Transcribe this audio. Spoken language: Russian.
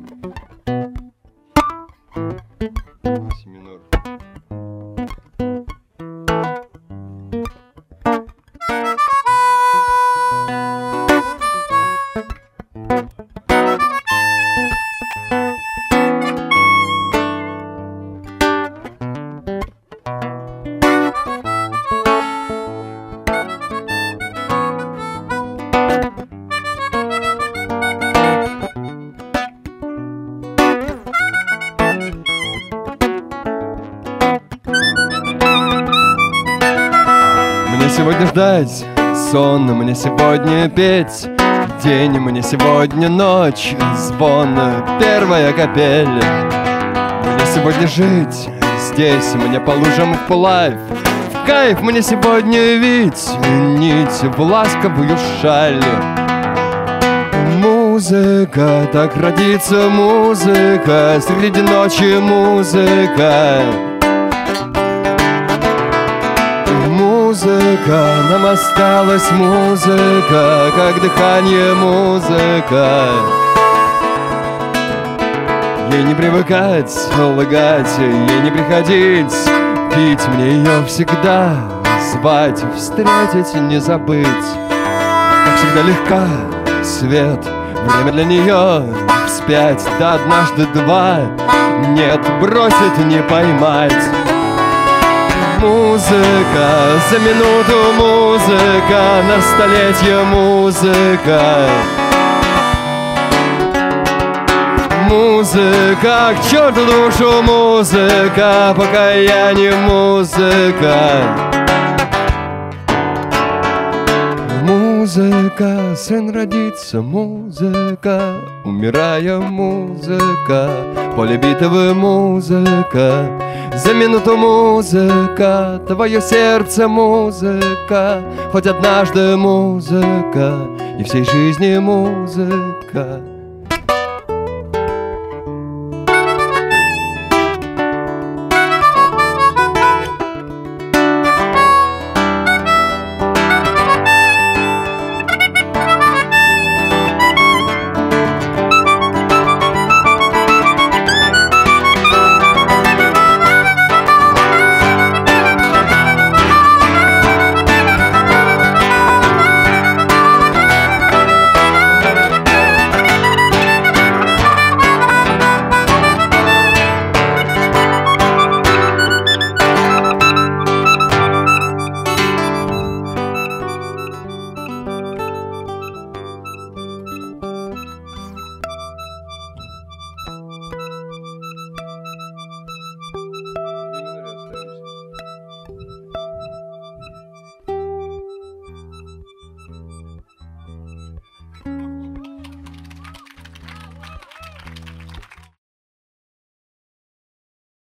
Си минор. Мне сегодня ждать сон, мне сегодня петь день, мне сегодня ночь, звон, первая капель. Мне сегодня жить здесь, мне по лужам вплавь, в кайф мне сегодня вить нить в ласковую шаль. Музыка, так родится музыка, среди ночи музыка. Музыка, нам осталась музыка, как дыхание музыка. Ей не привыкать, лгать, ей не приходить, пить мне ее всегда, звать, встретить, не забыть. Как всегда легка, свет, время для нее вспять, да однажды два, нет, бросить не поймать. Музыка, за минуту музыка, на столетие музыка. Музыка, к черту душу музыка, покаяние музыка. Музыка, сын родится, музыка, умирая музыка, поле битвы музыка. За минуту музыка, твое сердце музыка, хоть однажды музыка, и всей жизни музыка.